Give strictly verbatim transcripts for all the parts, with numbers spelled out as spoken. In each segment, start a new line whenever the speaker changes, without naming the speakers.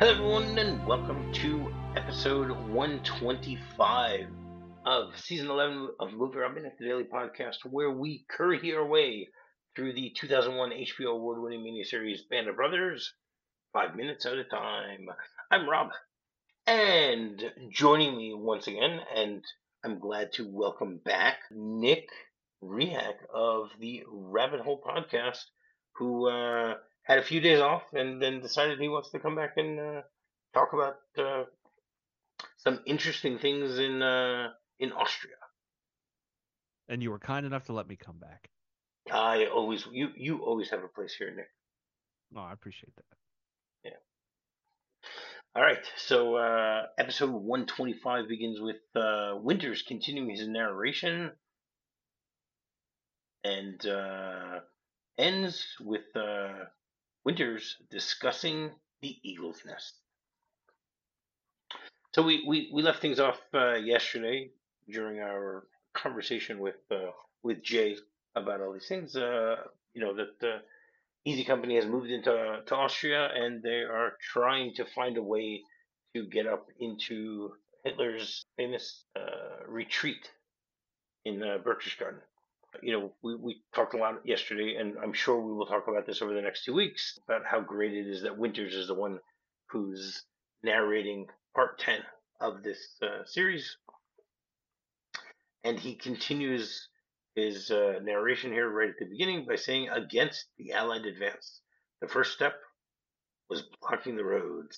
Hello, everyone, and welcome to episode one twenty-five of season eleven of Movie Rob Minute, the daily podcast, where we curry our way through the two thousand one H B O award-winning miniseries Band of Brothers, five minutes at a time. I'm Rob, and joining me once again, and I'm glad to welcome back Nick Rehak of the Rabbit Hole podcast, who uh, had a few days off and then decided he wants to come back and uh, talk about uh, some interesting things in uh, in Austria.
And you were kind enough to let me come back.
I always you you always have a place here, Nick.
Oh, I appreciate that.
Yeah. All right. So uh, episode one twenty-five begins with uh, Winters continuing his narration and uh, ends with uh, Winters discussing the eagle's nest. So we, we, we left things off uh, yesterday during our conversation with uh, with Jay about all these things. Uh, you know that uh, Easy Company has moved into to Austria, and they are trying to find a way to get up into Hitler's famous uh, retreat in uh, Berchtesgaden. You know, we, we talked a lot yesterday, and I'm sure we will talk about this over the next two weeks about how great it is that Winters is the one who's narrating part ten of this uh, series. And he continues his uh, narration here right at the beginning by saying, against the Allied advance. The first step was blocking the roads.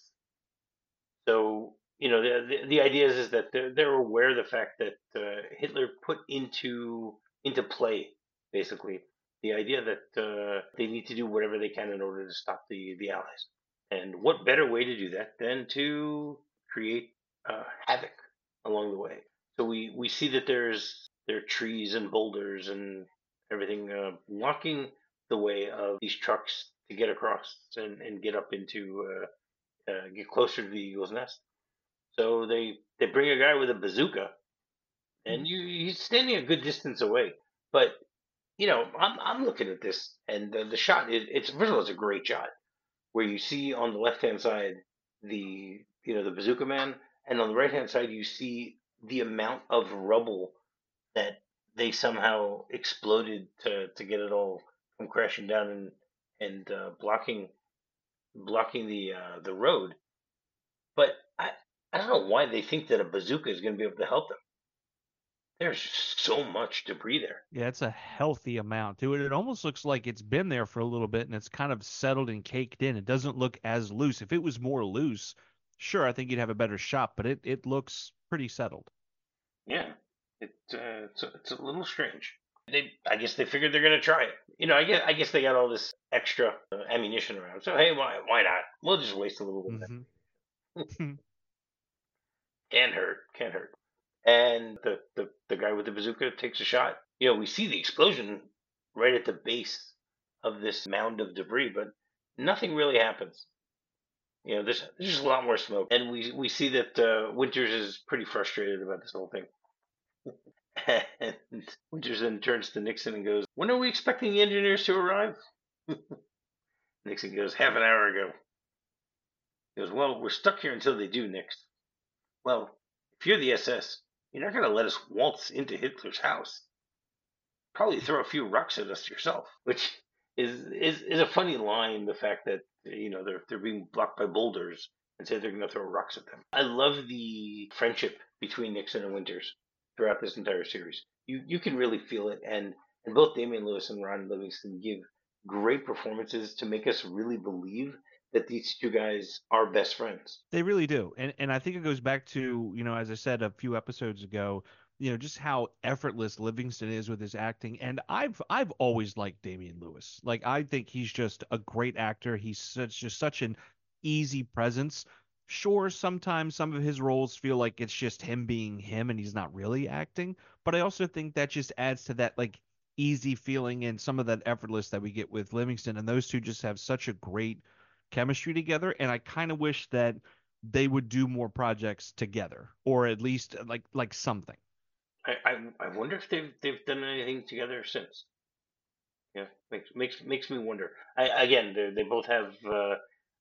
So, you know, the, the, the idea is, is that they're, they're aware of the fact that uh, Hitler put into into play, basically, the idea that uh, they need to do whatever they can in order to stop the, the Allies. And what better way to do that than to create uh, havoc along the way? So we, we see that there's there are trees and boulders and everything uh, blocking the way of these trucks to get across and, and get up into uh, uh, get closer to the eagle's nest. So they they bring a guy with a bazooka, and you he's standing a good distance away. But you know, I'm I'm looking at this, and the, the shot is it's first of all it's a great shot where you see on the left hand side the you know the bazooka man, and on the right hand side you see the amount of rubble that they somehow exploded to to get it all come crashing down and and uh, blocking blocking the uh, the road. But I I don't know why they think that a bazooka is going to be able to help them. There's just so much debris there.
Yeah, it's a healthy amount to it. It almost looks like it's been there for a little bit and it's kind of settled and caked in. It doesn't look as loose. If it was more loose, sure, I think you'd have a better shot, but it, it looks pretty settled.
Yeah, it uh, it's a, it's a little strange. They I guess they figured they're going to try it. You know, I guess I guess they got all this extra uh, ammunition around. So hey, why why not? We'll just waste a little bit of
Mm-hmm.
it. Can't hurt, can't hurt. And the, the the guy with the bazooka takes a shot. You know, we see the explosion right at the base of this mound of debris, but nothing really happens. You know, there's there's just a lot more smoke, and we we see that uh, Winters is pretty frustrated about this whole thing. And Winters then turns to Nixon and goes, "When are we expecting the engineers to arrive?" Nixon goes, "Half an hour ago." He goes, "Well, we're stuck here until they do, Nix." "Well, if you're the S S, you're not going to let us waltz into Hitler's house. Probably throw a few rocks at us yourself," which is is is a funny line. The fact that you know they're they're being blocked by boulders and say they're going to throw rocks at them. I love the friendship between Nixon and Winters throughout this entire series. You you can really feel it, and and both Damian Lewis and Ron Livingston give great performances to make us really believe that these two guys are best friends.
They really do. And and I think it goes back to, you know, as I said a few episodes ago, you know, just how effortless Livingston is with his acting. And I've I've always liked Damian Lewis. Like I think he's just a great actor. He's such just such an easy presence. Sure, sometimes some of his roles feel like it's just him being him and he's not really acting, but I also think that just adds to that like easy feeling and some of that effortless that we get with Livingston. And those two just have such a great chemistry together. And I kind of wish that they would do more projects together, or at least like like something.
I, I I wonder if they've they've done anything together since. Yeah, makes makes makes me wonder. I again, they they both have uh,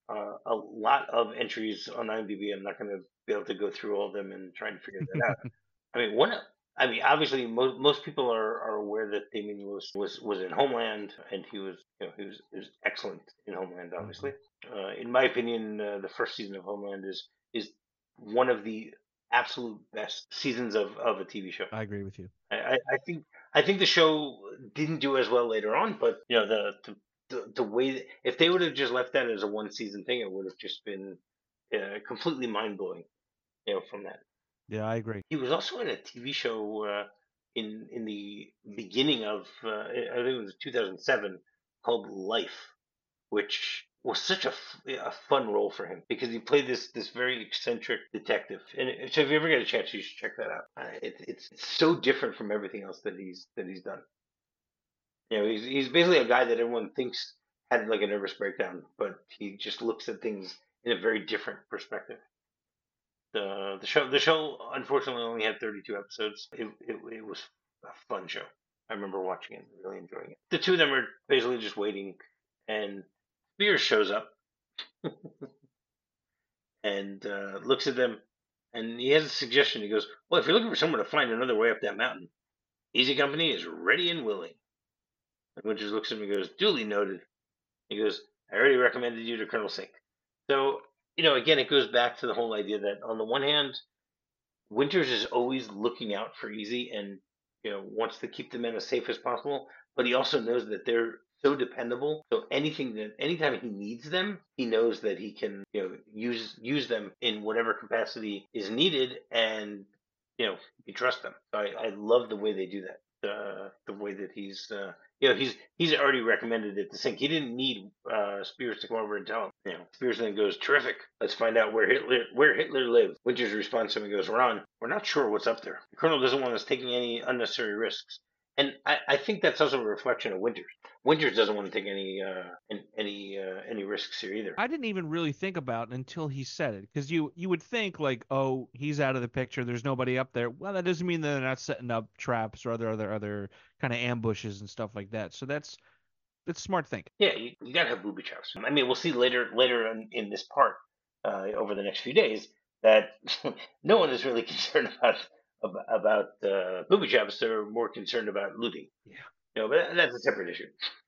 uh, a lot of entries on IMDb. I'm not going to be able to go through all of them and try and figure that out. I mean, one. I mean, obviously, most most people are, are aware that Damian Lewis was, was in Homeland, and he was, you know, he was, he was excellent in Homeland.
hmm
Obviously, uh, in my opinion, uh, the first season of Homeland is is one of the absolute best seasons of, of a T V show.
I agree with you.
I, I I think I think the show didn't do as well later on, but you know the the, the, the way that, if they would have just left that as a one season thing, it would have just been uh, completely mind blowing. You know, from that.
Yeah, I agree.
He was also in a T V show uh, in in the beginning of uh, I think it was two thousand seven called Life, which was such a, f- a fun role for him because he played this this very eccentric detective. And it- so if you ever get a chance, you should check that out. Uh, it, it's it's so different from everything else that he's that he's done. You know, he's he's basically a guy that everyone thinks had like a nervous breakdown, but he just looks at things in a very different perspective. The the show the show unfortunately only had thirty-two episodes. It, it it was a fun show. I remember watching it, really enjoying it. The two of them are basically just waiting, and Spears shows up and uh, looks at them, and he has a suggestion. He goes, "Well, if you're looking for someone to find another way up that mountain, Easy Company is ready and willing." And Winters looks at him and goes, "Duly noted." He goes, "I already recommended you to Colonel Sink." So you know, again, it goes back to the whole idea that on the one hand, Winters is always looking out for Easy and you know wants to keep the men as safe as possible, but he also knows that they're so dependable. So anything that anytime he needs them, he knows that he can you know use use them in whatever capacity is needed, and you know he trusts them. So I, I love the way they do that. The the way that he's uh, you know he's he's already recommended it to Sink. He didn't need uh, Spears to come over and tell him. You know, Spears then goes, "Terrific. Let's find out where Hitler where Hitler lives." Winters responds to him and goes, "Ron, we're not sure what's up there. The colonel doesn't want us taking any unnecessary risks." And I, I think that's also a reflection of Winters. Winters doesn't want to take any uh, any uh, any risks here either.
I didn't even really think about it until he said it, because you you would think like, oh, he's out of the picture. There's nobody up there. Well, that doesn't mean that they're not setting up traps or other other other kind of ambushes and stuff like that. So that's that's smart thinking.
Yeah, you, you gotta have booby traps. I mean, we'll see later later in, in this part uh, over the next few days that no one is really concerned about about, about uh, booby traps. They're more concerned about looting.
Yeah.
You know, but that's a separate issue.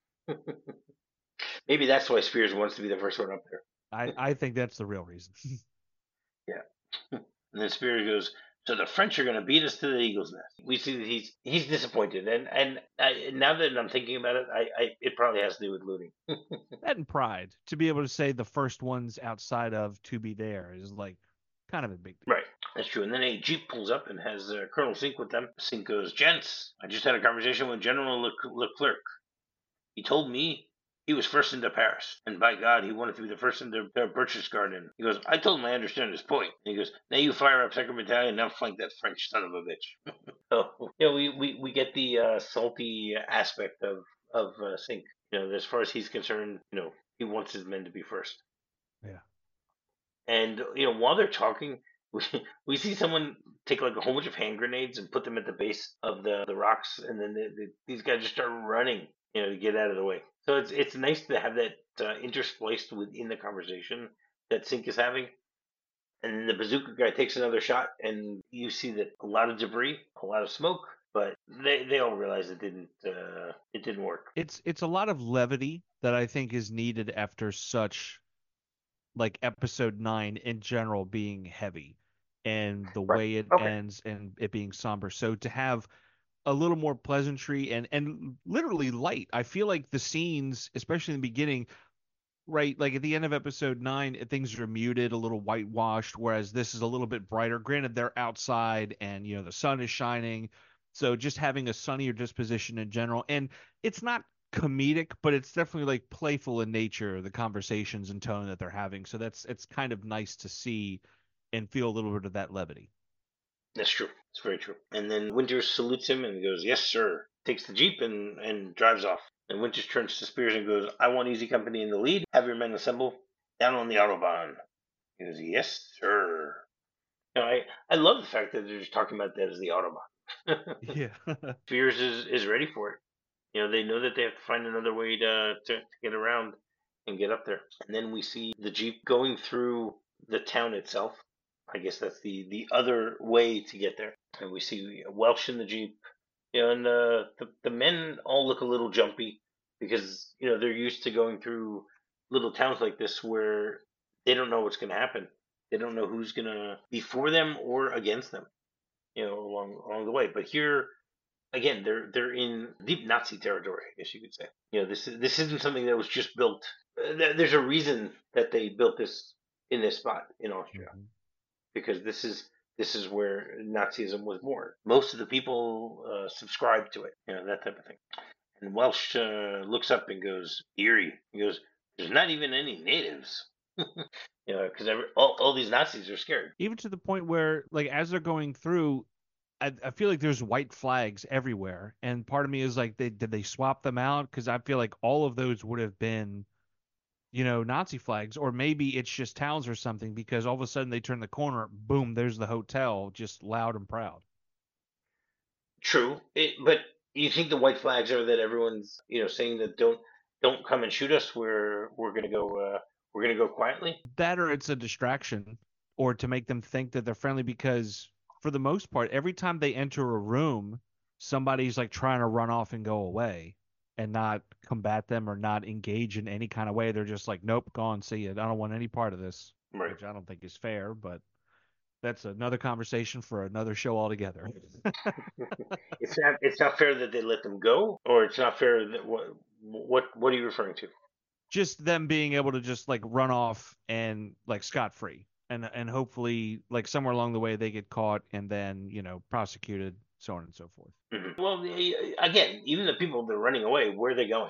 Maybe that's why Spears wants to be the first one up there.
I I think that's the real reason.
Yeah. And then Spears goes, "So the French are going to beat us to the Eagle's Nest." We see that he's he's disappointed, and and I, now that I'm thinking about it, I, I it probably has to do with looting.
That and pride to be able to say the first ones outside of To Be There is like kind of a big deal.
Right, that's true. And then a jeep pulls up and has uh, Colonel Sink with them. Sink goes, "Gents, I just had a conversation with General Le- Leclerc. He told me he was first into Paris, and by God, he wanted to be the first into uh, Berchtesgaden." He goes, "I told him I understand his point." And he goes, "Now you fire up second Battalion, now flank that French son of a bitch." So yeah, we, we, we get the uh, salty aspect of of uh, Sink. You know, as far as he's concerned, you know, he wants his men to be first.
Yeah.
And you know, while they're talking, we we see someone take like a whole bunch of hand grenades and put them at the base of the the rocks, and then the, the, these guys just start running, you know, to get out of the way. So it's it's nice to have that uh, interspliced within the conversation that Sink is having. And then the bazooka guy takes another shot, and you see that a lot of debris, a lot of smoke, but they they all realize it didn't uh, it didn't work.
It's it's a lot of levity that I think is needed after such like episode nine in general being heavy and the
Right.
way it
Okay.
ends and it being somber. So to have a little more pleasantry and and literally light. I feel like the scenes, especially in the beginning, right, like at the end of episode nine, things are muted, a little whitewashed, whereas this is a little bit brighter. Granted, they're outside and you know the sun is shining, so just having a sunnier disposition in general, and it's not comedic, but it's definitely like playful in nature, the conversations and tone that they're having. So that's it's kind of nice to see and feel a little bit of that levity.
That's true. It's very true. And then Winters salutes him and goes, "Yes, sir." Takes the jeep and and drives off. And Winters turns to Spears and goes, "I want Easy Company in the lead. Have your men assemble down on the autobahn." He goes, "Yes, sir." You know, I I love the fact that they're just talking about that as the autobahn.
Yeah.
Spears is is ready for it. You know, they know that they have to find another way to to, to get around, and get up there. And then we see the Jeep going through the town itself. I guess that's the, the other way to get there. And we see Welsh in the Jeep. You know, and uh, the, the men all look a little jumpy because, you know, they're used to going through little towns like this where they don't know what's going to happen. They don't know who's going to be for them or against them, you know, along along the way. But here, again, they're they're in deep Nazi territory, I guess you could say. You know, this is this isn't something that was just built. Uh, there's a reason that they built this in this spot in Austria
Mm-hmm.
because this is this is where Nazism was born. Most of the people uh, subscribe to it, you know, that type of thing. And Welsh uh, looks up and goes, "Eerie." He goes, "There's not even any natives." You know, because all, all these Nazis are scared.
Even to the point where, like, as they're going through, I, I feel like there's white flags everywhere, and part of me is like, they did they swap them out? Because I feel like all of those would have been, you know, Nazi flags, or maybe it's just towns or something. Because all of a sudden they turn the corner, boom, there's the hotel, just loud and proud.
True, it, but you think the white flags are that everyone's, you know, saying that don't don't come and shoot us. We're we're gonna go uh, we're gonna go quietly.
That or it's a distraction, or to make them think that they're friendly. Because for the most part, every time they enter a room, somebody's like trying to run off and go away and not combat them or not engage in any kind of way. They're just like, nope, gone, see you. I don't want any part of this,
Right.
which I don't think is fair, but that's another conversation for another show altogether.
It's not it's not fair that they let them go, or it's not fair that what what what are you referring to?
Just them being able to just like run off and like scot free, and and hopefully like somewhere along the way they get caught and then you know prosecuted, so on and so forth.
Mm-hmm. Well, the- again, even the people that are running away, where are they going?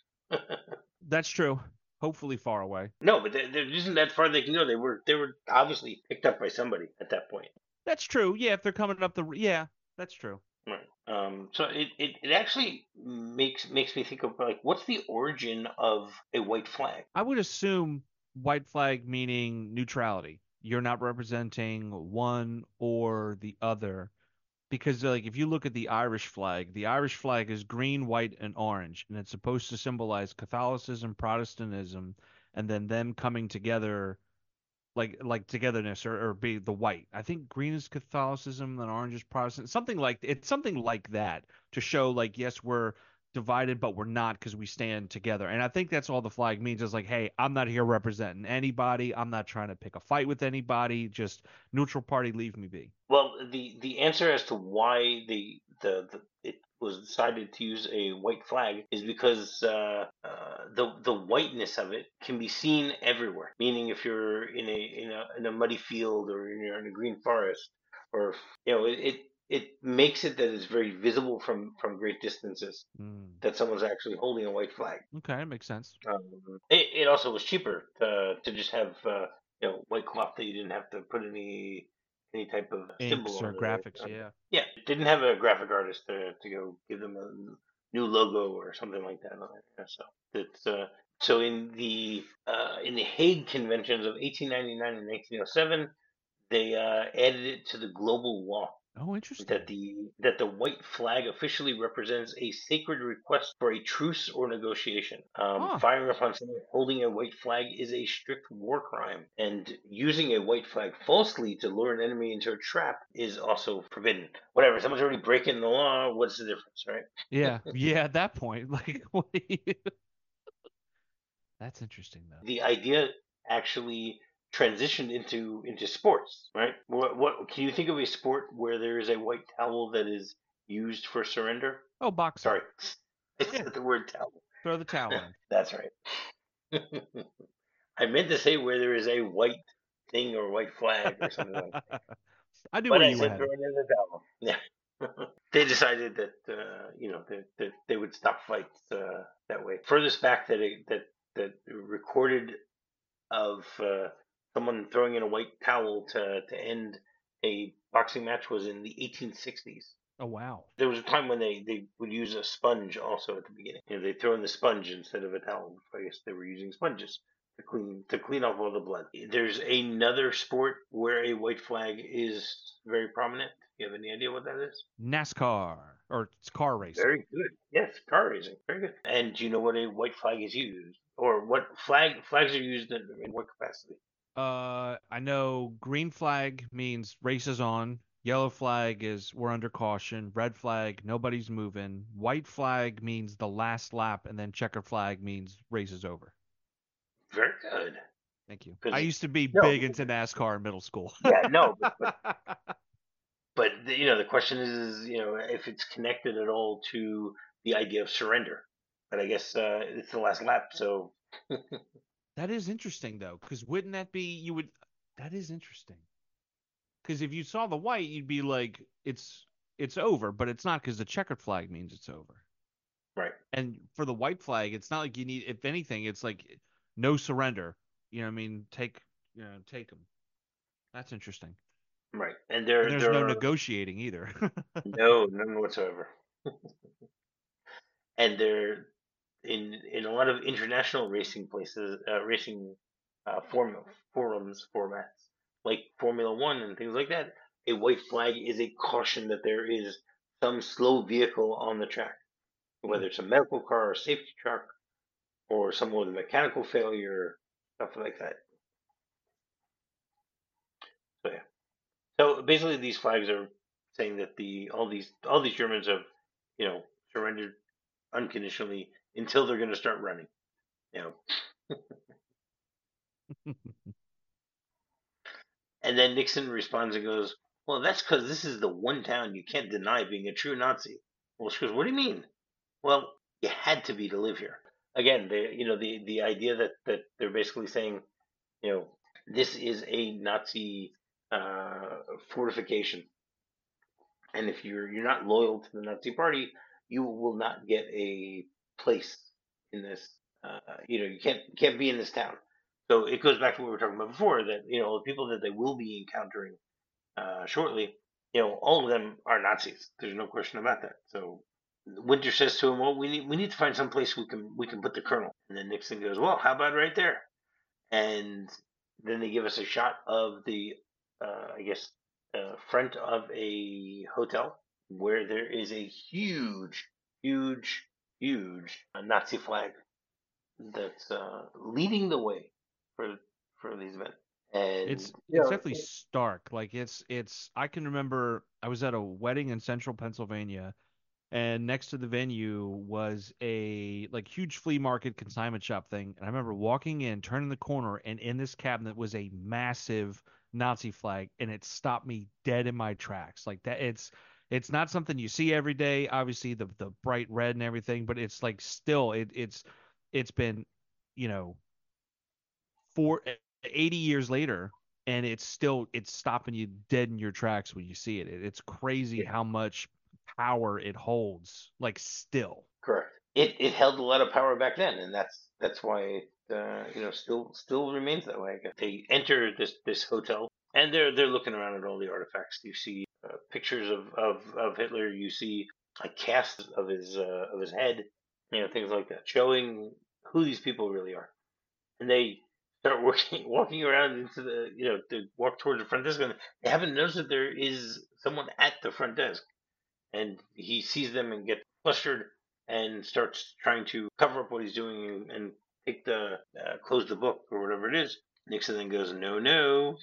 That's true. Hopefully far away.
No, but there, there isn't that far they can go. They were they were obviously picked up by somebody at that point.
That's true. Yeah, if they're coming up the yeah, that's true.
Right. Um, so it, it, it actually makes makes me think of like what's the origin of a white flag?
I would assume white flag meaning neutrality. You're not representing one or the other. Because like if you look at the Irish flag, the Irish flag is green, white, and orange, and it's supposed to symbolize Catholicism, Protestantism, and then them coming together, like like togetherness, or, or be the white. I think green is Catholicism, and orange is Protestant. Something like it's something like that to show like yes we're divided, but we're not because we stand together. And I think that's all the flag means is like, hey, I'm not here representing anybody. I'm not trying to pick a fight with anybody. Just neutral party, leave me be.
Well, the the answer as to why the the, the it was decided to use a white flag is because uh, uh, the the whiteness of it can be seen everywhere. Meaning, if you're in a in a in a muddy field or you're in a green forest, or if, you know, it, it it makes it that it's very visible from from great distances
Mm.
that someone's actually holding a white flag.
Okay, that makes sense.
Um, it, it also was cheaper to to just have uh, you know white cloth that you didn't have to put any any type of symbol
Inks or
on it. Or,
graphics,
um,
yeah.
yeah, it didn't have a graphic artist to to go give them a new logo or something like that. On it. Yeah, so it's uh, so in the uh, in the Hague Conventions of eighteen ninety-nine and nineteen oh seven, they uh, added it to the global law
Oh, interesting.
that the that the white flag officially represents a sacred request for a truce or negotiation. Um,
Huh.
firing upon someone holding a white flag is a strict war crime, and using a white flag falsely to lure an enemy into a trap is also forbidden. Whatever, someone's already breaking the law. What's the difference, right?
Yeah, yeah. At that point, like, what do you... that's interesting though.
The idea actually transitioned into into sports, right? What what can you think of a sport where there is a white towel that is used for surrender?
Oh, boxing.
Sorry, I
Yeah,
said the word towel.
throw the towel in.
That's right. I meant to say where there is a white thing or white flag or something like that,
I knew
but
where
I
you were
said throw
headed.
it in the towel. Yeah. They decided that uh, you know that, that they would stop fights uh, that way. Furthest back that it, that that recorded of uh, someone throwing in a white towel to to end a boxing match was in the eighteen sixties.
Oh, wow.
There was a time when they, they would use a sponge also at the beginning. You know, they throw in the sponge instead of a towel. I guess they were using sponges to clean to clean off all the blood. There's another sport where a white flag is very prominent. You have any idea what that is?
NASCAR or it's car racing.
Very good. Yes, car racing. Very good. And do you know what a white flag is used, or what flag flags are used in, in what capacity?
Uh, I know green flag means race is on. Yellow flag is we're under caution. Red flag, nobody's moving. White flag means the last lap, and then checker flag means race is over.
Very good.
Thank you. I
Because
used to be
no,
big into NASCAR in middle school.
yeah, no, but but but the, you know the question is, is you know if it's connected at all to the idea of surrender. But I guess uh, it's the last lap, so
That is interesting though, because wouldn't that be you would? That is interesting. Because if you saw the white, you'd be like, it's it's over, but it's not because the checkered flag means it's over.
right,
And for the white flag, it's not like you need. If anything, it's like no surrender. You know, what I mean, take you know, take them. That's interesting.
right, and
And
there
there's
there
no
are
negotiating either.
no none whatsoever, and there in in a lot of international racing places, uh, racing uh, form, forums formats like Formula One and things like that. A white flag is a caution that there is some slow vehicle on the track,
Hmm.
whether it's a medical car or a safety truck or some with a mechanical failure, stuff like that. So yeah. So basically, these flags are saying that the all these all these Germans have, you know, surrendered unconditionally until they're going to start running. You know, and then Nixon responds and goes, "Well, that's because this is the one town you can't deny being a true Nazi." Well, she goes, "What do you mean?" Well, you had to be to live here. Again, the you know the the idea that that they're basically saying, you know, this is a Nazi uh, fortification, and if you're you're not loyal to the Nazi Party, you will not get a place in this. Uh, you know, you can't can't be in this town. So it goes back to what we were talking about before, that you know the people that they will be encountering uh, shortly, you know, all of them are Nazis. There's no question about that. So Winter says to him, "Well, we need we need to find some place we can we can put the colonel." And then Nixon goes, "Well, how about right there?" And then they give us a shot of the, uh, I guess, uh, front of a hotel where there is a huge, huge, huge uh, Nazi flag that's uh, leading the way for for these men. And
It's
you
it's
know,
definitely stark. Like it's it's I can remember I was at a wedding in central Pennsylvania and next to the venue was a like huge flea market consignment shop thing. And I remember walking in, turning the corner, and in this cabinet was a massive Nazi flag, and it stopped me dead in my tracks. Like that it's it's not something you see every day, obviously the the bright red and everything, but it's like still it it's it's been, you know, four eighty years later and it's still it's stopping you dead in your tracks when you see it. It- It's crazy
yeah,
how much power it holds, like still.
correct. It it held a lot of power back then, and that's that's why it uh, you know still still remains that way. They enter this this hotel, and they're they're looking around at all the artifacts. You see uh, pictures of, of, of Hitler. You see a cast of his uh, of his head, you know, things like that, showing who these people really are. And they start working walking around into the you know to walk towards the front desk, and they haven't noticed that there is someone at the front desk, and he sees them and gets flustered and starts trying to cover up what he's doing and, and take the uh, close the book or whatever it is. Nixon then goes, "No, no,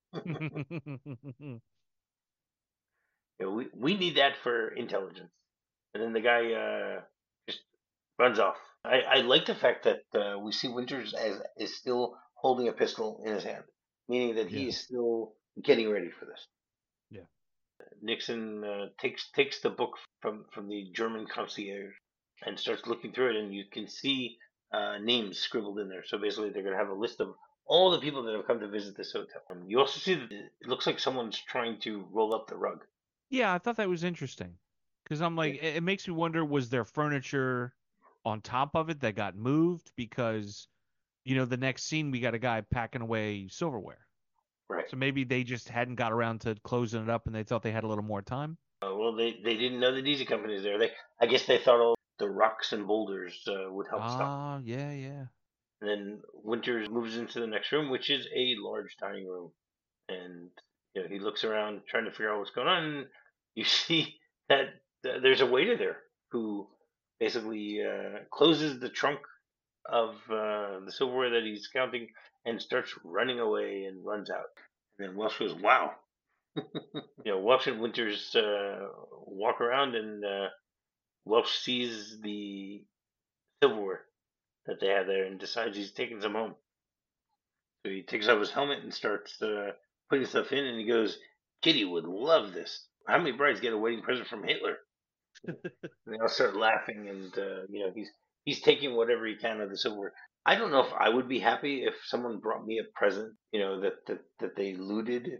you know, we we need that for intelligence." And then the guy uh, just runs off. I, I like the fact that uh, we see Winters as is still holding a pistol in his hand, meaning that he
Yeah.
is still getting ready for this.
Yeah.
Nixon uh, takes takes the book from from the German concierge and starts looking through it, and you can see uh, names scribbled in there. So basically, they're going to have a list of all the people that have come to visit this hotel. Um, you also see that it looks like someone's trying to roll up the rug.
Yeah, I thought that was interesting. Because I'm
Yeah,
like, it, it makes me wonder, was there furniture on top of it that got moved? Because, you know, the next scene we got a guy packing away silverware.
right.
So maybe they just hadn't got around to closing it up and they thought they had a little more time.
Uh, well, they, they didn't know that Easy Company is there. They I guess they thought all the rocks and boulders uh, would help stop them.
Ah, yeah, yeah.
And then Winters moves into the next room, which is a large dining room. And you know, he looks around trying to figure out what's going on. And you see that th- there's a waiter there who basically uh, closes the trunk of uh, the silverware that he's counting and starts running away and runs out. And then Welsh goes, "Wow!" You know, Welsh and Winters uh, walk around, and uh, Welsh sees the silverware that they have there and decides he's taking some home. So he takes off his helmet and starts uh, putting stuff in, and he goes, "Kitty would love this. How many brides get a wedding present from Hitler?" And they all start laughing, and uh, you know he's he's taking whatever he can of the silverware. I don't know if I would be happy if someone brought me a present, you know, that that, that they looted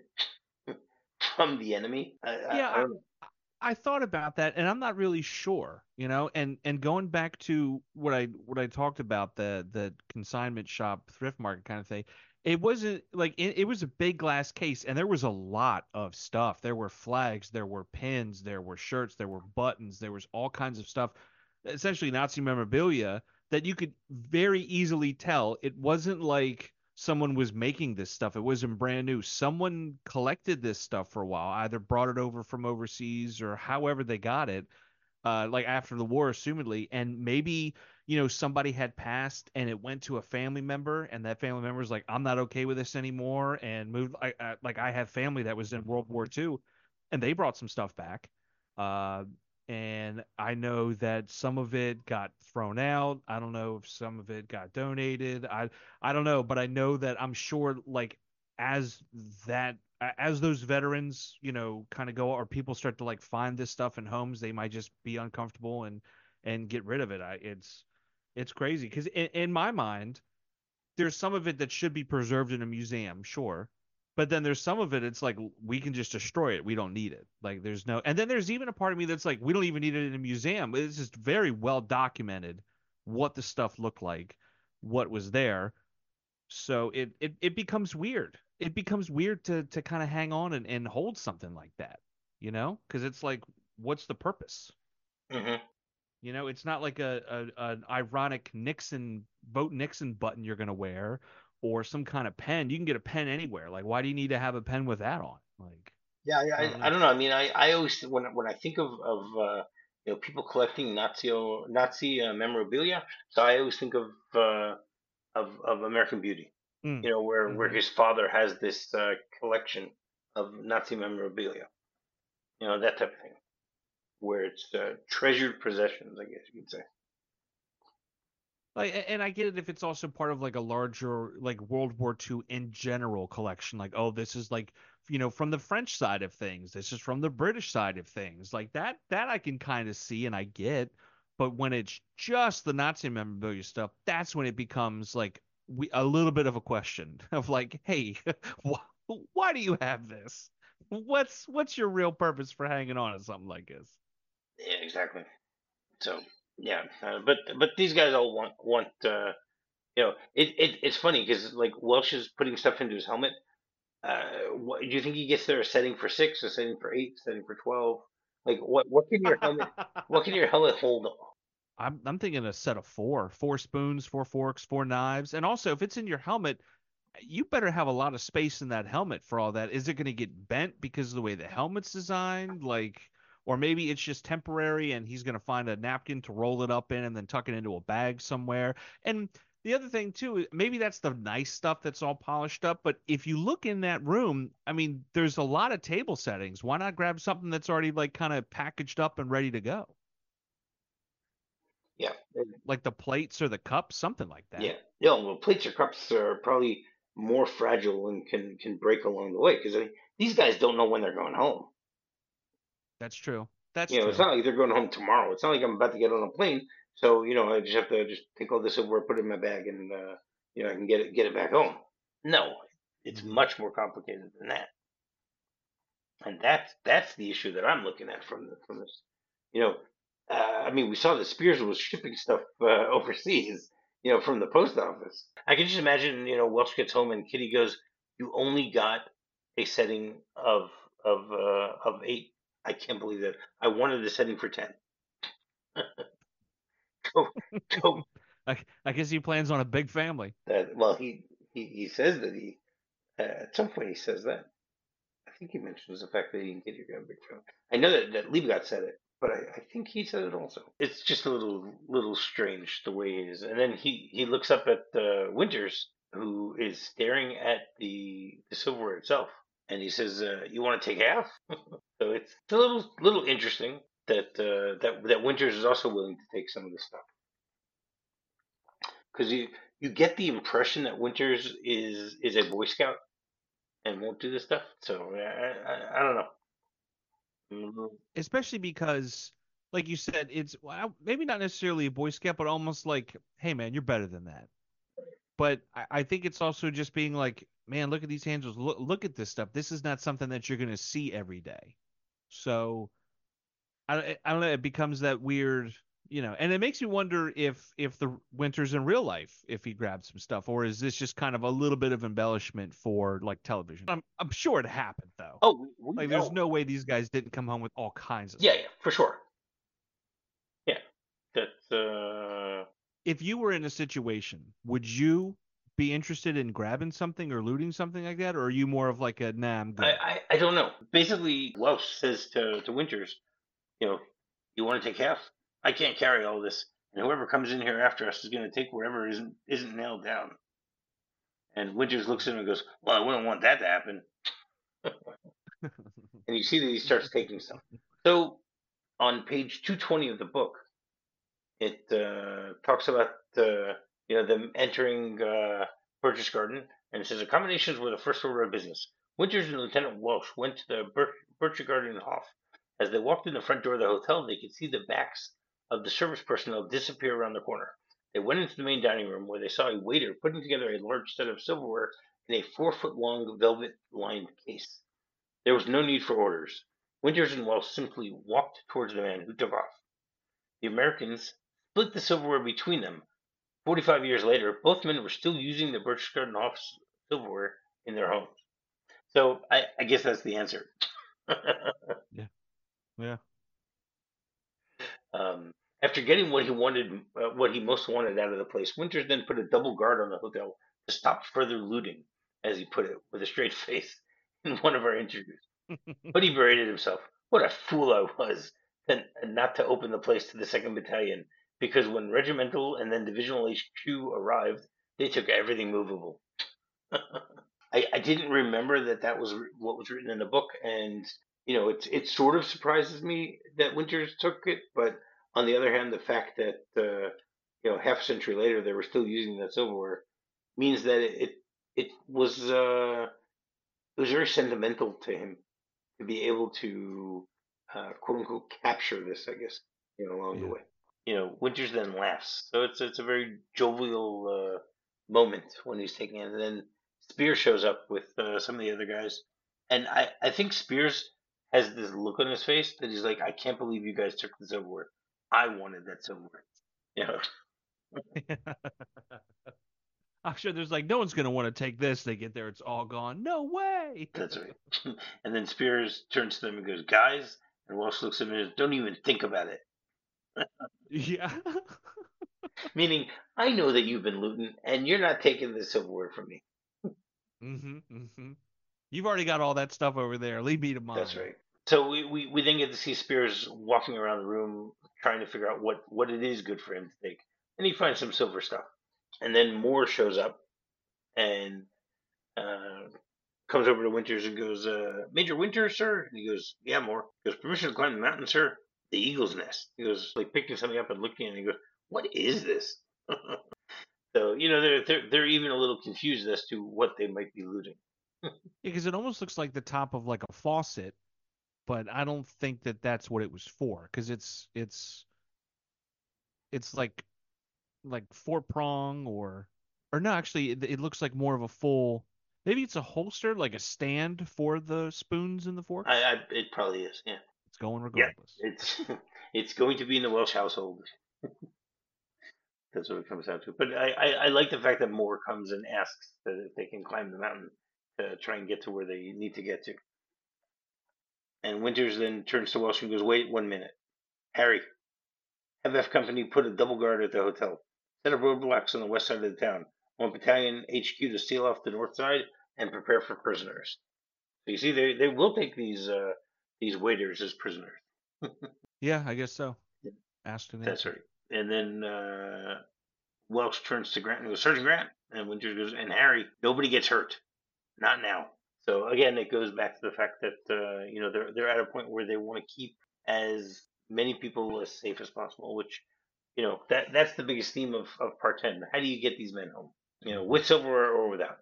from the enemy. I, I, I
Yeah,
don't know.
I thought about that, and I'm not really sure, you know. And and going back to what I what I talked about, the the consignment shop, thrift market kind of thing, it wasn't like it, it was a big glass case, and there was a lot of stuff. There were flags, there were pins, there were shirts, there were buttons, there was all kinds of stuff, essentially Nazi memorabilia that you could very easily tell it wasn't like someone was making this stuff. It wasn't brand new. Someone collected this stuff for a while, either brought it over from overseas or however they got it, uh, like after the war, assumedly. And maybe, you know, somebody had passed and it went to a family member, and that family member was like, I'm not okay with this anymore, and moved. I, I, like, I have family that was in World War Two, and they brought some stuff back. Uh, and I know that some of it got thrown out. I don't know if some of it got donated. I I don't know, but I know that I'm sure like as that as those veterans, you know, kind of go or people start to like find this stuff in homes, they might just be uncomfortable and and get rid of it. I it's it's crazy because in, in my mind, there's some of it that should be preserved in a museum, sure. But then there's some of it, it's like we can just destroy it. We don't need it. Like there's no, and then there's even a part of me that's like, we don't even need it in a museum. It's just very well documented what the stuff looked like, what was there. So it it, it becomes weird. It becomes weird to to kind of hang on and, and hold something like that, you know? Because it's like, what's the purpose?
Hmm.
You know, it's not like a, a an ironic Nixon vote Nixon button you're gonna wear or some kind of pen. You can get a pen anywhere. Like, why do you need to have a pen with that on? Like,
Yeah, I,
I
I
don't
I
know.
don't know. I mean, I, I always when when I think of of uh, you know people collecting Nazi Nazi uh, memorabilia, so I always think of uh, of of American Beauty.
Mm.
You know, where where
Hmm.
his father has this uh, collection of Nazi memorabilia. You know, that type of thing, where it's uh, treasured possessions, I guess you could say.
Like, and I get it if it's also part of like a larger like World War Two in general collection. Like, oh, this is like you know from the French side of things. This is from the British side of things. Like that that I can kind of see and I get. But when it's just the Nazi memorabilia stuff, that's when it becomes like we a little bit of a question of like, hey, wh- why do you have this? What's what's your real purpose for hanging on to something like this?
Yeah, exactly. So yeah, uh, but but these guys all want want uh, you know it, it it's funny because like Welsh is putting stuff into his helmet. Uh, what, do you think he gets there a setting for six, a setting for eight, setting for twelve? Like what what can your helmet what can your helmet hold?
I'm I'm thinking a set of four, four spoons, four forks, four knives, and also if it's in your helmet, you better have a lot of space in that helmet for all that. Is it going to get bent because of the way the helmet's designed? Like, or maybe it's just temporary and he's going to find a napkin to roll it up in and then tuck it into a bag somewhere. And the other thing too, maybe that's the nice stuff that's all polished up. But if you look in that room, I mean, there's a lot of table settings. Why not grab something that's already like kind of packaged up and ready to go?
Yeah,
Like the plates or the cups, something like
yeah.
that.
No, well, plates or cups are probably more fragile and can can break along the way because I mean, these guys don't know when they're going home.
That's true. That's
You know, it's
true.
not like they're going home tomorrow. It's not like I'm about to get on a plane. So you know, I just have to just take all this over, put it in my bag, and uh, you know, I can get it get it back home. No, it's
Hmm.
much more complicated than that, and that's that's the issue that I'm looking at from the, from this. You know, uh, I mean, we saw that Spears was shipping stuff uh, overseas. You know, from the post office. I can just imagine. You know, Welsh gets home and Kitty goes, "You only got a setting of of uh, of eight. I can't believe that. I wanted a setting for ten. Go, go.
I, I guess he plans on a big family.
That well, he he, he says that he uh, at some point he says that. I think he mentions the fact that he and Katie are a big family. I know that that Liebgott said it, but I, I think he said it also. It's just a little little strange the way it is. And then he he looks up at uh, Winters, who is staring at the the silverware itself, and he says, uh, "You want to take half?" So it's a little little interesting that uh, that that Winters is also willing to take some of the stuff, because you you get the impression that Winters is is a Boy Scout and won't do this stuff. So I I, I don't know. Mhm.
Especially because, like you said, it's well, maybe not necessarily a Boy Scout, but almost like, hey man, you're better than that. But I, I think it's also just being like, man, look at these handles, look look at this stuff. This is not something that you're gonna see every day. So I I don't know. It becomes that weird, you know, and it makes me wonder if if the Winters in real life, if he grabbed some stuff, or is this just kind of a little bit of embellishment for like television? I'm I'm sure it happened though.
Oh, we, we
Like, there's
know.
no way these guys didn't come home with all kinds of
Yeah,
stuff.
yeah, for sure. Yeah, that's uh,
If you were in a situation, would you be interested in grabbing something or looting something like that, or are you more of like a nah, I'm
I,
good?
I I don't know. Basically, Welsh says to to Winters, you know, you want to take half? I can't carry all this, and whoever comes in here after us is going to take whatever isn't isn't nailed down. And Winters looks at him and goes, "Well, I wouldn't want that to happen." And you see that he starts taking stuff. So on page two twenty of the book, it uh, talks about uh, you know them entering uh, Birch's Garden, and it says accommodations were the first order of business. Winters and Lieutenant Welsh went to the Bir- Birch Garden Hof. As they walked in the front door of the hotel, they could see the backs of the service personnel disappear around the corner. They went into the main dining room, where they saw a waiter putting together a large set of silverware in a four-foot-long velvet-lined case. There was no need for orders. Winters and Welsh simply walked towards the man, who took off. The Americans split the silverware between them. Forty-five years later, both men were still using the Berchtesgaden Hof silverware in their homes. So I, I guess that's the answer.
Yeah, yeah.
um, After getting what he wanted, uh, what he most wanted out of the place, Winters then put a double guard on the hotel to stop further looting, as he put it, with a straight face in one of our interviews. But he berated himself. What a fool I was, and not to open the place to the second Battalion, because when regimental and then divisional H Q arrived, they took everything movable. I, I didn't remember that that was what was written in the book, and you know, it it sort of surprises me that Winters took it, but on the other hand, the fact that uh, you know half a century later they were still using that silverware means that it it, it was uh, it was very sentimental to him to be able to uh, quote unquote capture this, I guess, you know, along the
Yeah.
way. You know, Winters then laughs, so it's it's a very jovial uh, moment when he's taking it. And then Spears shows up with uh, some of the other guys, and I I think Spears has this look on his face that he's like, I can't believe you guys took the silverware. I wanted that silverware. You know,
I'm sure there's like no one's gonna want to take this. They get there, it's all gone. No way.
that's right. And then Spears turns to them and goes, guys, and Walsh looks at him and goes, don't even think about it.
Yeah.
Meaning, I know that you've been looting, and you're not taking the silverware from me.
hmm hmm You've already got all that stuff over there. Leave me to
That's
mine.
right. So we, we, we then get to see Spears walking around the room trying to figure out what, what it is good for him to take. And he finds some silver stuff. And then Moore shows up and uh, comes over to Winters and goes, uh, Major Winters, sir? And he goes, yeah, Moore. He goes, permission to climb the mountain, sir? The eagle's nest. He goes, like picking something up and looking at it, and he goes, what is this? So, you know, they're, they're, they're even a little confused as to what they might be looting.
Yeah, because it almost looks like the top of like a faucet, but I don't think that that's what it was for. Because it's it's it's like like four prong or or no, actually, it, it looks like more of a full. Maybe it's a holster, like a stand for the spoons and the
I,
forks.
I it probably is, yeah.
It's going
Yeah,
regardless.
it's it's going to be in the Welsh household. That's what it comes down to. But I, I, I like the fact that Moore comes and asks that if they can climb the mountain to try and get to where they need to get to. And Winters then turns to Welsh and goes, "Wait one minute, Harry. Have F Company put a double guard at the hotel. Set up roadblocks on the west side of the town. I want Battalion H Q to seal off the north side and prepare for prisoners. So you see, they they will take these uh, these waiters as prisoners.
Yeah, I guess so. Asked and
That's
answered.
right. And then uh, Welch turns to Grant and goes, Sergeant Grant. And Winters goes, and Harry, nobody gets hurt. Not now. So again, it goes back to the fact that uh, you know they're they're at a point where they want to keep as many people as safe as possible. Which you know that that's the biggest theme of, of part ten. How do you get these men home? You know, with silver or without.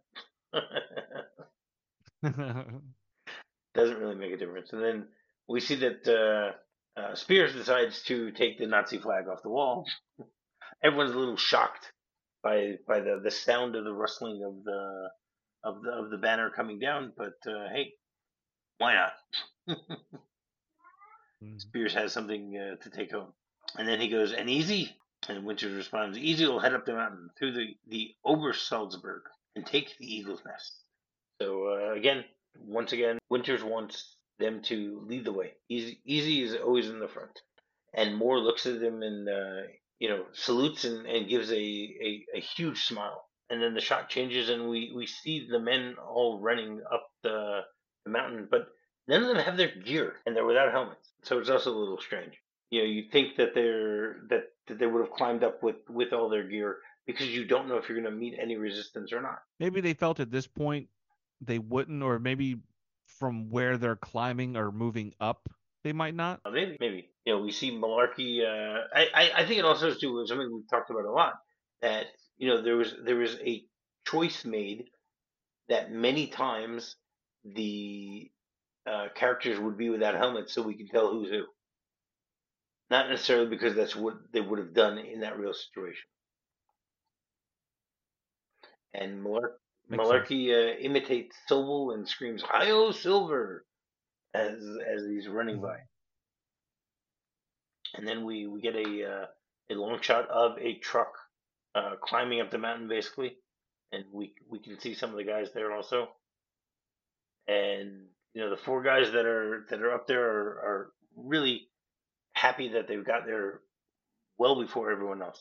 Doesn't really make a difference. And then we see that uh, uh, Spears decides to take the Nazi flag off the wall. Everyone's a little shocked by by the, the sound of the rustling of the of the of the banner coming down, but uh, hey, why not? Spears has something uh, to take home, and then he goes, and Easy, and Winters responds, Easy will head up the mountain through the the Obersalzberg and take the Eagle's Nest. So uh, again, once again, Winters wants them to lead the way. Easy, Easy is always in the front, and Moore looks at him and uh, you know salutes and, and gives a, a, a huge smile. And then the shot changes, and we, we see the men all running up the, the mountain, but none of them have their gear, and they're without helmets. So it's also a little strange. You know, you think that they're that, that they would have climbed up with, with all their gear because you don't know if you're going to meet any resistance or not.
Maybe they felt at this point they wouldn't, or maybe from where they're climbing or moving up, they might not.
Maybe, maybe. You know, we see Malarkey. Uh, I, I, I think it also has to do with something we've talked about a lot. That you know, there was there was a choice made that many times the uh, characters would be without helmets, so we can tell who's who. Not necessarily because that's what they would have done in that real situation. And Malar- Malarkey uh, imitates Sobel and screams "Hi-yo, Silver!" as as he's running by. And then we we get a uh, a long shot of a truck uh, climbing up the mountain, basically, and we we can see some of the guys there also. And you know the four guys that are that are up there are, are really happy that they've got there well before everyone else.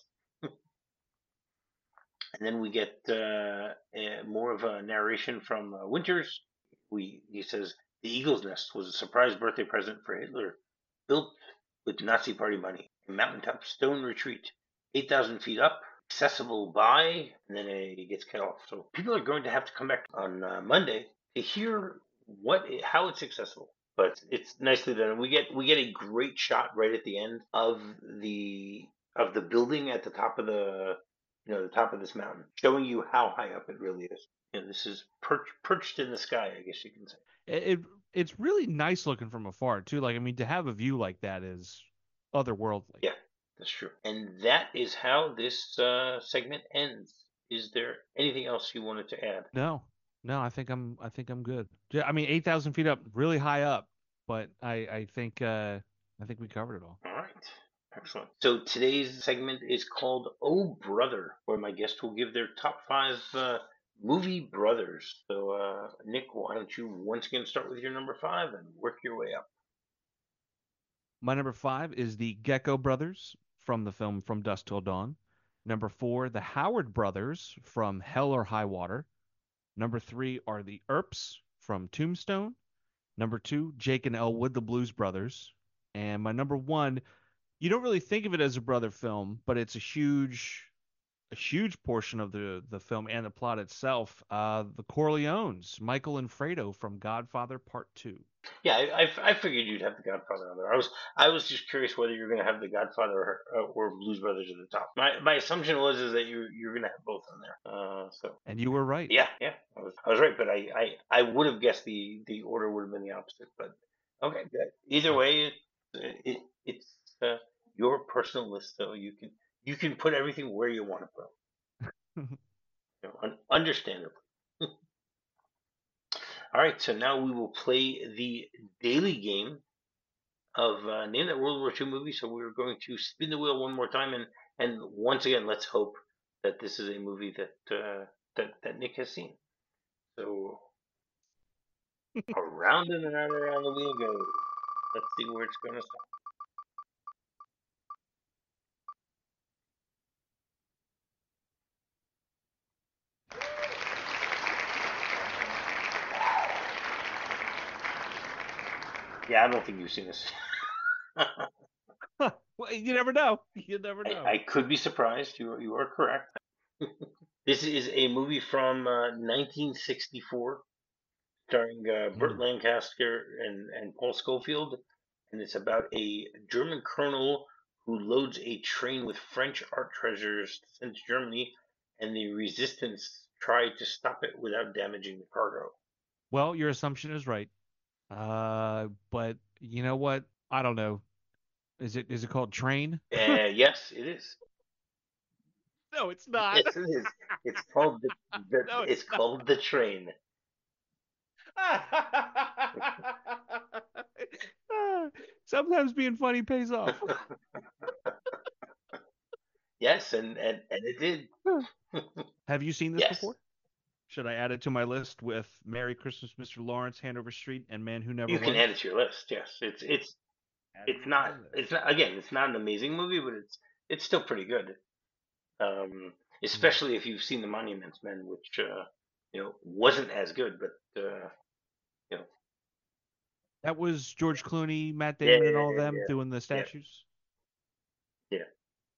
And then we get uh, a, more of a narration from uh, Winters. We he says the Eagle's Nest was a surprise birthday present for Hitler, built with Nazi party money. A mountaintop stone retreat, eight thousand feet up, accessible by, and then it gets cut off. So people are going to have to come back on uh, Monday to hear what how it's accessible. But it's nicely done. We get we get a great shot right at the end of the of the building at the top of the you know the top of this mountain, showing you how high up it really is. You know, this is perch, perched in the sky, I guess you can say.
It, it it's really nice looking from afar too. Like I mean, to have a view like that is otherworldly.
Yeah, that's true. And that is how this uh, segment ends. Is there anything else you wanted to add?
No, no, I think I'm I think I'm good. Yeah, I mean, eight thousand feet up, really high up, but I I think uh I think we covered it all.
All right. Excellent. So today's segment is called Oh Brother, where my guest will give their top five uh, movie brothers. So, uh, Nick, why don't you once again start with your number five and work your way up?
My number five is the Gecko Brothers from the film From Dusk Till Dawn. Number four, the Howard Brothers from Hell or High Water. Number three are the Earps from Tombstone. Number two, Jake and Elwood, the Blues Brothers. And my number one, you don't really think of it as a brother film, but it's a huge a huge portion of the the film and the plot itself. Uh, the Corleones, Michael and Fredo from Godfather Part Two.
Yeah, I, I, I figured you'd have the Godfather on there. I was I was just curious whether you're going to have the Godfather or, uh, or Blues Brothers at the top. My my assumption was is that you you're going to have both on there. Uh, so
And you were right.
yeah, yeah, I was I was right, but I I, I would have guessed the the order would have been the opposite. But okay, good. Either way, it, it it's uh, your personal list, so you can you can put everything where you want to put. You know, un- understandably. All right, so now we will play the daily game of uh, name that World War Two movie. So we're going to spin the wheel one more time, and and once again, let's hope that this is a movie that uh, that that Nick has seen. So around and around and around the wheel goes. Let's see where it's going to stop. Yeah, I don't think you've seen this.
Well, you never know. You never
I,
know.
I could be surprised. You are, you are correct. This is a movie from uh, nineteen sixty-four, starring uh, Burt
Mm.
Lancaster and, and Paul Scofield, and it's about a German colonel who loads a train with French art treasures to send to Germany, and the resistance try to stop it without damaging the cargo.
Well, your assumption is right. Uh, but you know what? I don't know. Is it is it called Train?
Uh, yes, it is.
No, it's not.
Yes, it is. It's called the, the
No,
it's
it's not.
called The Train.
Sometimes being funny pays off.
Yes, and, and, and it did.
Have you seen this
Yes,
before? Should I add it to my list with Merry Christmas, Mister Lawrence, Hanover Street, and Man Who Never
you can
Was?
add it to your list. Yes, it's it's
Adding
it's
it to
not
my list.
it's not again it's not an amazing movie, but it's it's still pretty good. Um,
Mm.
especially if you've seen The Monuments Men, which uh, you know wasn't as good, but uh, you know
That was George Clooney, Matt
yeah
Damon, and all of
yeah
them doing the
yeah
statues.
yeah. Yeah.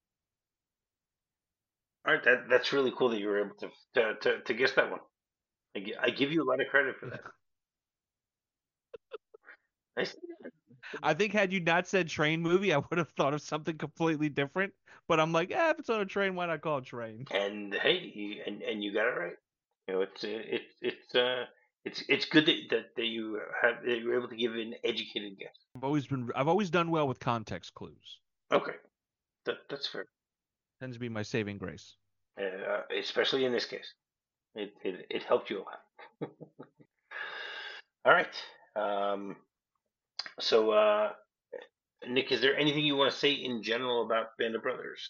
All right, that that's really cool that you were able to to to, to guess that one. I, gi- I give you a lot of credit for that. Nice.
I think had you not said train movie, I would have thought of something completely different. But I'm like, eh, if it's on a train, why not call it Train?
And hey, you, and and you got it right. You know, it's it's it's uh it's it's good that that, that you have that you were able to give an educated guess.
I've always been, I've always done well with context clues.
Okay, that that's fair.
Tends to be my saving grace.
Uh, especially in this case, it it, it helped you a lot. All right. Um. So, uh, Nick, is there anything you want to say in general about Band of Brothers?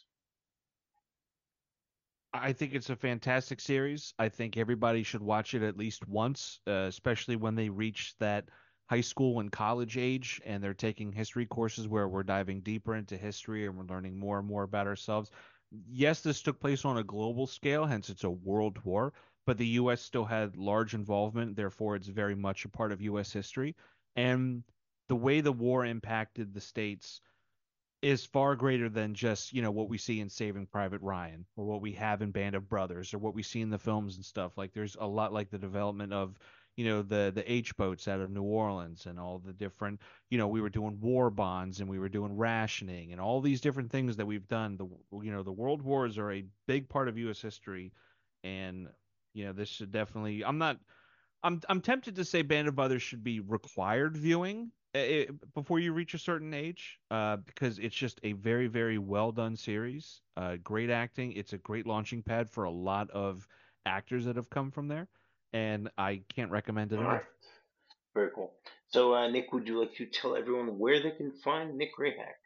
I think it's a fantastic series. I think everybody should watch it at least once, uh, especially when they reach that high school and college age and they're taking history courses where we're diving deeper into history and we're learning more and more about ourselves. Yes, this took place on a global scale, hence it's a world war, but the U S still had large involvement, therefore it's very much a part of U S history. And the way the war impacted the states is far greater than just, you know, what we see in Saving Private Ryan or what we have in Band of Brothers or what we see in the films and stuff. Like there's a lot like the development of, you know, the the H boats out of New Orleans and all the different, you know, we were doing war bonds and we were doing rationing and all these different things that we've done. The you know, the world wars are a big part of U S history, and you know, this should definitely I'm not I'm I'm tempted to say Band of Brothers should be required viewing eh, before you reach a certain age, uh, because it's just a very very well done series. Uh, great acting. It's a great launching pad for a lot of actors that have come from there, and I can't recommend it
All right,
enough.
very cool. So, uh, Nick, would you like to tell everyone where they can find Nick Rahak?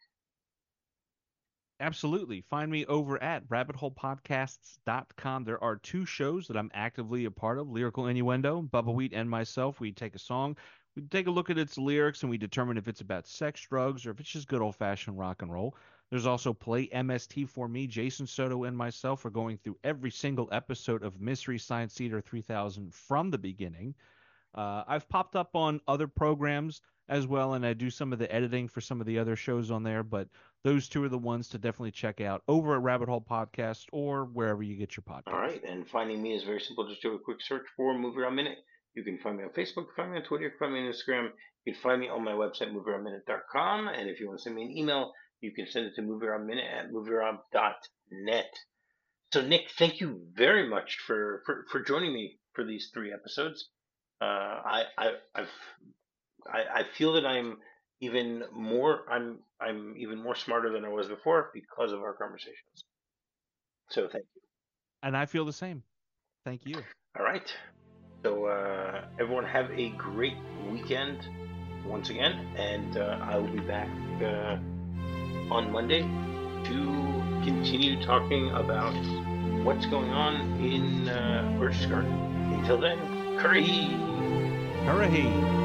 Absolutely. Find me over at rabbit hole podcasts dot com. There are two shows that I'm actively a part of, Lyrical Innuendo, Bubba Wheat and myself. We take a song, we take a look at its lyrics, and we determine if it's about sex, drugs, or if it's just good old-fashioned rock and roll. There's also Play M S T for me. Jason Soto and myself are going through every single episode of Mystery Science Theater three thousand from the beginning. Uh, I've popped up on other programs as well, and I do some of the editing for some of the other shows on there. But those two are the ones to definitely check out over at Rabbit Hole Podcast or wherever you get your
All
podcast.
right, and finding me is very simple. Just do a quick search for Movie Around Minute. You can find me on Facebook, find me on Twitter, find me on Instagram. You can find me on my website, movie around minute dot com. And if you want to send me an email, you can send it to moviearoundminute at moviearound dot net. So, Nick, thank you very much for, for, for joining me for these three episodes. Uh, I, I, I've, I, I feel that I'm even more, I'm, I'm even more smarter than I was before because of our conversations. So, thank you.
And I feel the same. Thank you.
All right. So, uh, everyone have a great weekend once again, and uh, I will be back uh, on Monday to continue talking about what's going on in uh, Birch's Garden. Until then, curry!
Hooray!